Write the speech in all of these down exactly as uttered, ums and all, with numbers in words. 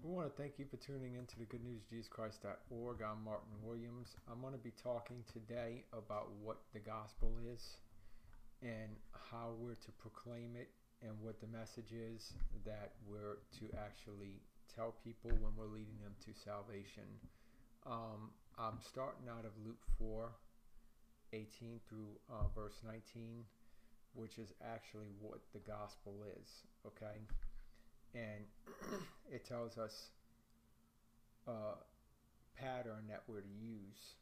We want to thank you for tuning in to the good news jesus christ dot org. I'm Martin Williams. I'm going to be talking today about what the gospel is and how we're to proclaim it and what the message is that we're to actually tell people when we're leading them to salvation. Um, I'm starting out of Luke four eighteen through uh, verse nineteen, which is actually what the gospel is, okay? And it tells us a pattern that we're to use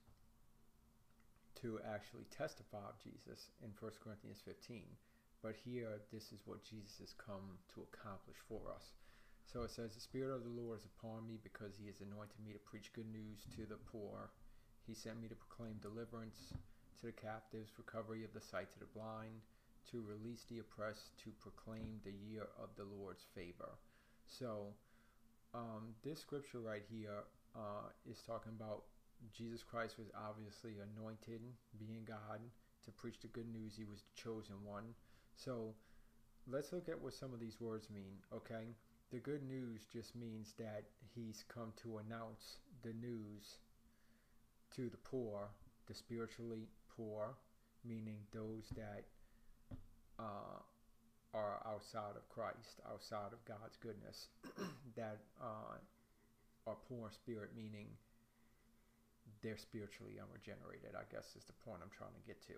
to actually testify of Jesus in First Corinthians fifteen. But here, this is what Jesus has come to accomplish for us. So it says, "The Spirit of the Lord is upon me because he has anointed me to preach good news to the poor. He sent me to proclaim deliverance to the captives, recovery of the sight to the blind, to release the oppressed, to proclaim the year of the Lord's favor." So um, this scripture right here uh, is talking about Jesus Christ was obviously anointed, being God, to preach the good news. He was the chosen one. So let's look at what some of these words mean, okay? The good news just means that he's come to announce the news to the poor, the spiritually poor, meaning those that uh, are outside of Christ, outside of God's goodness, that uh, are poor in spirit, meaning they're spiritually unregenerated, I guess is the point I'm trying to get to.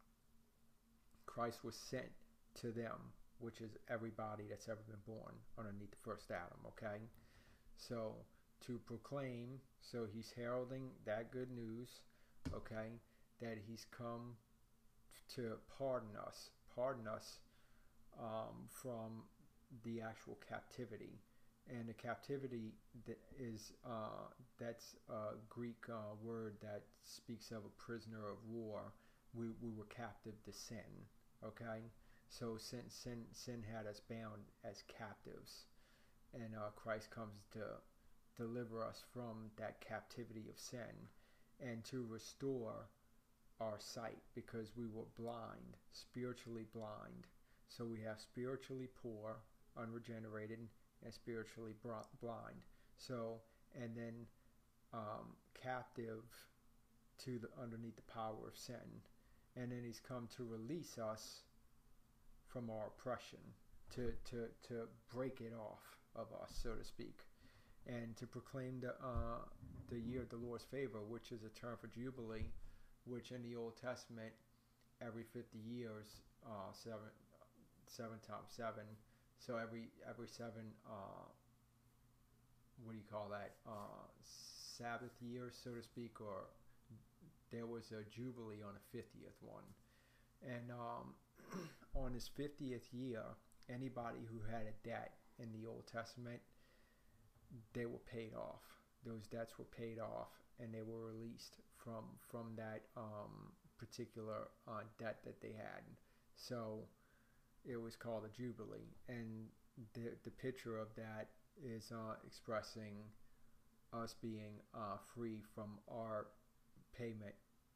Christ was sent to them, which is everybody that's ever been born underneath the first Adam, okay? So to proclaim, so he's heralding that good news, okay, that he's come to pardon us, pardon us um, from the actual captivity. And the captivity that is, uh, that's a Greek uh, word that speaks of a prisoner of war. We, we were captive to sin, okay? So sin, sin, sin had us bound as captives. And uh, Christ comes to deliver us from that captivity of sin and to restore our sight, because we were blind, spiritually blind. So we have spiritually poor, unregenerated, and spiritually blind. So, and then um, captive to the underneath the power of sin. And then he's come to release us from our oppression, to, to, to break it off of us, so to speak, and to proclaim the, uh, the year of the Lord's favor, which is a term for Jubilee, which in the Old Testament, every fifty years, uh, seven, seven times seven, so every every seven, uh, what do you call that, uh, Sabbath years, so to speak, or there was a Jubilee on the fiftieth one. And um, on his fiftieth year, anybody who had a debt in the Old Testament, they were paid off. Those debts were paid off, and they were released from from that um, particular uh, debt that they had. So it was called a Jubilee, and the the picture of that is uh, expressing us being uh, free from our payment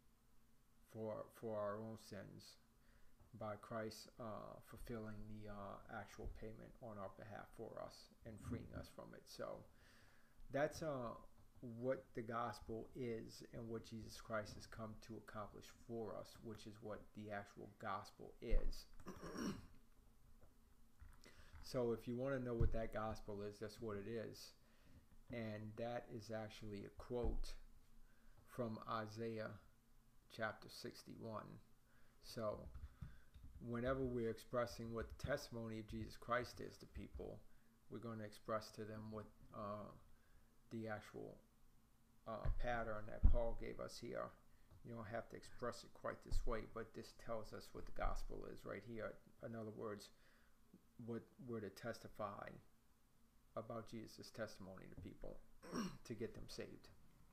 for for our own sins by Christ uh, fulfilling the uh, actual payment on our behalf for us and freeing us from it. So that's uh, what the gospel is and what Jesus Christ has come to accomplish for us, which is what the actual gospel is. So if you want to know what that gospel is, that's what it is. And that is actually a quote from Isaiah chapter sixty-one. So whenever we're expressing what the testimony of Jesus Christ is to people, we're going to express to them what uh, the actual uh, pattern that Paul gave us here. You don't have to express it quite this way, but this tells us what the gospel is right here. In other words, what we're to testify about Jesus' testimony to people to get them saved.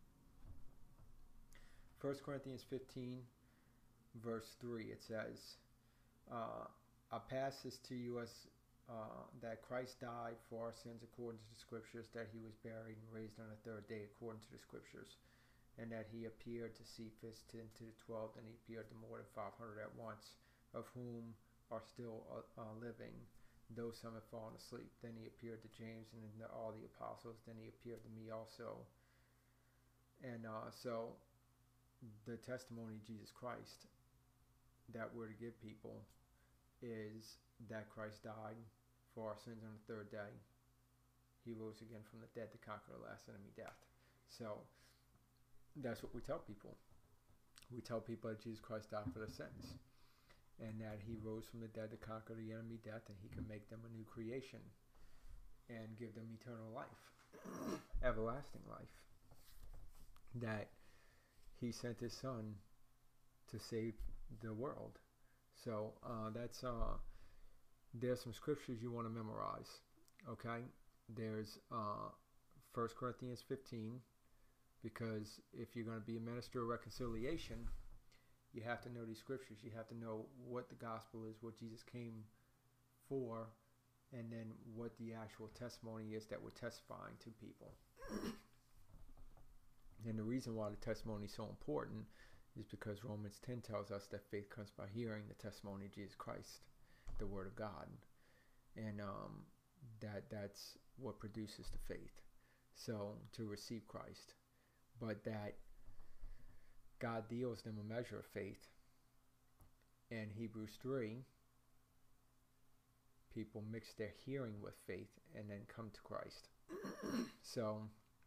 First Corinthians fifteen, verse three, it says, uh, I pass this to you as uh, that Christ died for our sins according to the scriptures, that he was buried and raised on the third day according to the scriptures, and that he appeared to Cephas, ten to the twelve, and he appeared to more than five hundred at once, of whom are still uh, uh, living, though some had fallen asleep. Then he appeared to James and then to all the apostles. Then he appeared to me also. And uh, so the testimony of Jesus Christ that we're to give people is that Christ died for our sins on the third day. He rose again from the dead to conquer the last enemy, death. So that's what we tell people. We tell people that Jesus Christ died for their sins, and that he rose from the dead to conquer the enemy, death, and he can make them a new creation and give them eternal life, everlasting life. That he sent his son to save the world. So uh, that's uh, there's some scriptures you want to memorize. Okay, there's uh, First Corinthians fifteen, because if you're going to be a minister of reconciliation, you have to know these scriptures. You have to know what the gospel is, what Jesus came for, and then what the actual testimony is that we're testifying to people. And the reason why the testimony is so important is because Romans ten tells us that faith comes by hearing the testimony of Jesus Christ, the Word of God, and um, that that's what produces the faith. So to receive Christ, but that God deals them a measure of faith. In Hebrews three, people mix their hearing with faith and then come to Christ. So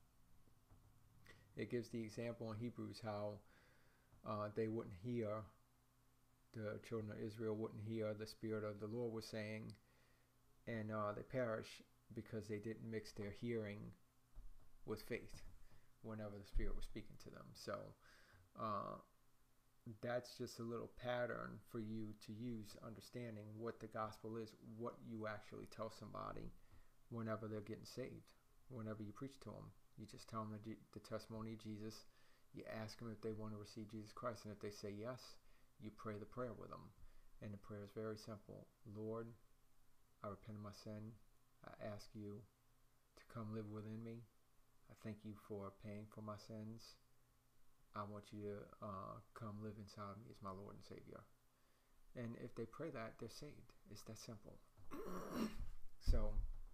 it gives the example in Hebrews how uh, they wouldn't hear, the children of Israel wouldn't hear the Spirit of the Lord was saying, and uh, they perish because they didn't mix their hearing with faith whenever the Spirit was speaking to them. So uh, that's just a little pattern for you to use, understanding what the gospel is, what you actually tell somebody whenever they're getting saved, whenever you preach to them. You just tell them the, the testimony of Jesus. You ask them if they want to receive Jesus Christ, and if they say yes, you pray the prayer with them. And the prayer is very simple. Lord, I repent of my sin. I ask you to come live within me. I thank you for paying for my sins. I want you to uh, come live inside of me as my Lord and Savior. And if they pray that, they're saved. It's that simple. So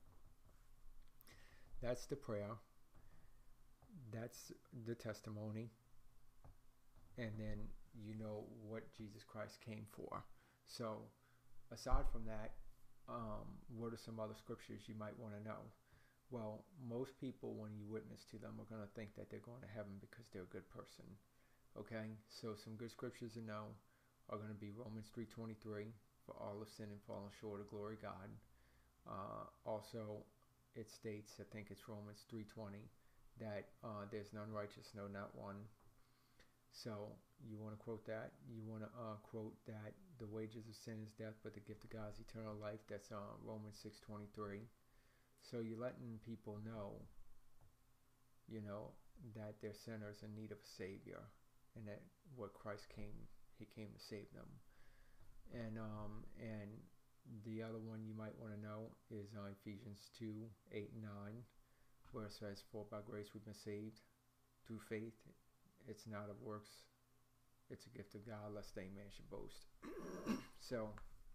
that's the prayer. That's the testimony. And then you know what Jesus Christ came for. So aside from that, um, what are some other scriptures you might want to know? Well, most people, when you witness to them, are going to think that they're going to heaven because they're a good person. Okay? So some good scriptures to know are going to be Romans three twenty-three, for all have sinned and fallen short of glory of God. Uh, also, it states, I think it's Romans three twenty, that uh, there's none righteous, no, not one. So you want to quote that. You want to uh, quote that the wages of sin is death, but the gift of God is eternal life. That's uh, Romans six twenty-three. So you're letting people know, you know, that they're sinners in need of a Savior, and that what Christ came, He came to save them. And um, and the other one you might want to know is uh, Ephesians two eight and nine, where it says, "For by grace we've been saved through faith. It's not of works. It's a gift of God, lest any man should boast." So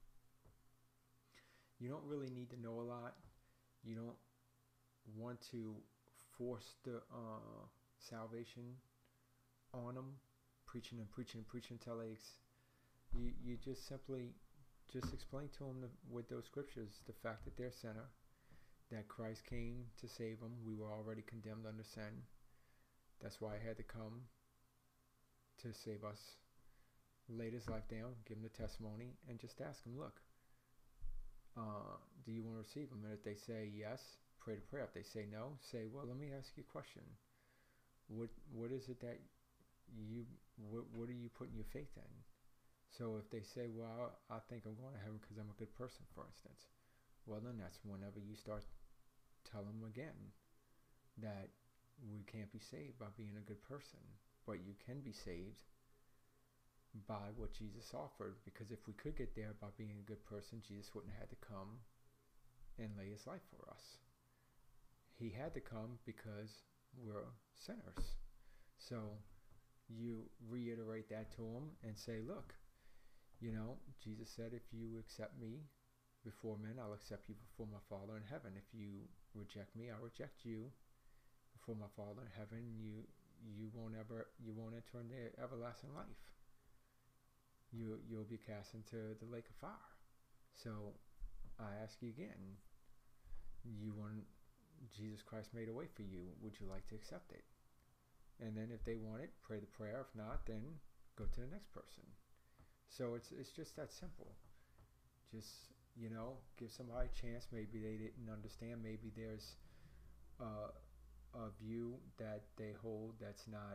you don't really need to know a lot. You don't want to force the uh, salvation on them, preaching and preaching and preaching until they ex- you, you just simply just explain to them the, with those scriptures the fact that they're a sinner, that Christ came to save them. We were already condemned under sin. That's why He had to come to save us. Laid His life down, give them the testimony, and just ask them, look, Uh, do you want to receive them? And if they say yes, pray the prayer. If they say no, say, well, let me ask you a question. What What is it that you, what, what are you putting your faith in? So if they say, well, I think I'm going to heaven because I'm a good person, for instance, well, then that's whenever you start telling them again that we can't be saved by being a good person, but you can be saved by what Jesus offered, because if we could get there by being a good person, Jesus wouldn't have had to come and lay His life for us. He had to come because we're sinners. So you reiterate that to them and say, look, you know, Jesus said, if you accept me before men, I'll accept you before my Father in heaven. If you reject me, I'll reject you before my Father in heaven. You you won't ever you won't enter into everlasting life. You you'll be cast into the lake of fire. So I ask you again, you want Jesus Christ made a way for you. Would you like to accept it? And then if they want it, pray the prayer. If not, then go to the next person. So it's it's just that simple. Just, you know, give somebody a chance. Maybe they didn't understand. Maybe there's uh, a view that they hold that's not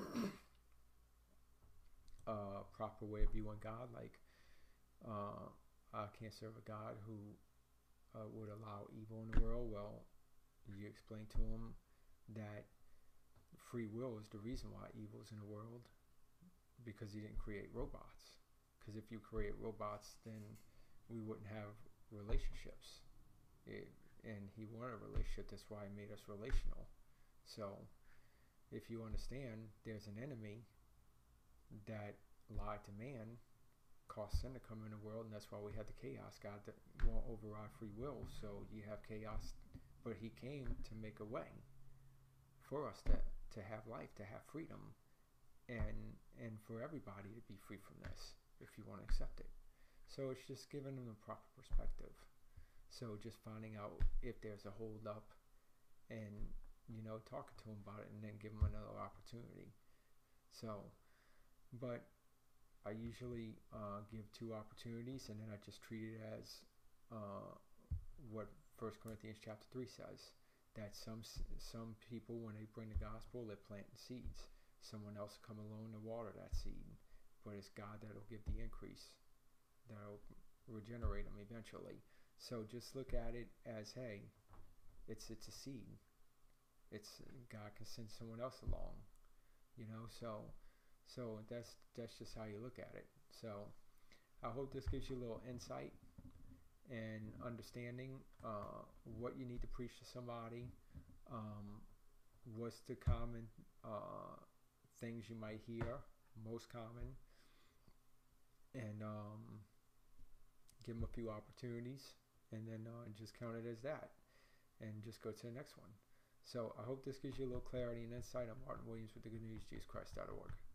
a proper way of viewing God. Like, uh, I can't serve a God who uh, would allow evil in the world. Well, you explain to them that free will is the reason why evil is in the world, because he didn't create robots. Because if you create robots, then we wouldn't have relationships. It, and he wanted a relationship. That's why he made us relational. So if you understand there's an enemy that lied to man, caused sin to come in the world, and that's why we had the chaos. God that won't override free will, so you have chaos. But he came to make a way for us to, to have life, to have freedom, and and for everybody to be free from this, if you want to accept it. So it's just giving them the proper perspective. So just finding out if there's a hold up, and, you know, talking to them about it, and then give them another opportunity. So, but I usually uh, give two opportunities, and then I just treat it as uh, what First Corinthians chapter three says, that some some people, when they bring the gospel, they're planting seeds. Someone else come along to water that seed, but it's God that'll give the increase, that'll regenerate them eventually. So just look at it as, hey, it's it's a seed. It's God can send someone else along, you know. So so that's that's just how you look at it. So I hope this gives you a little insight and understanding uh, what you need to preach to somebody. Um, what's the common uh, things you might hear, most common, and um, give them a few opportunities, and then uh, just count it as that, and just go to the next one. So I hope this gives you a little clarity and insight. I'm Martin Williams with the Good News Jesus Christ dot org.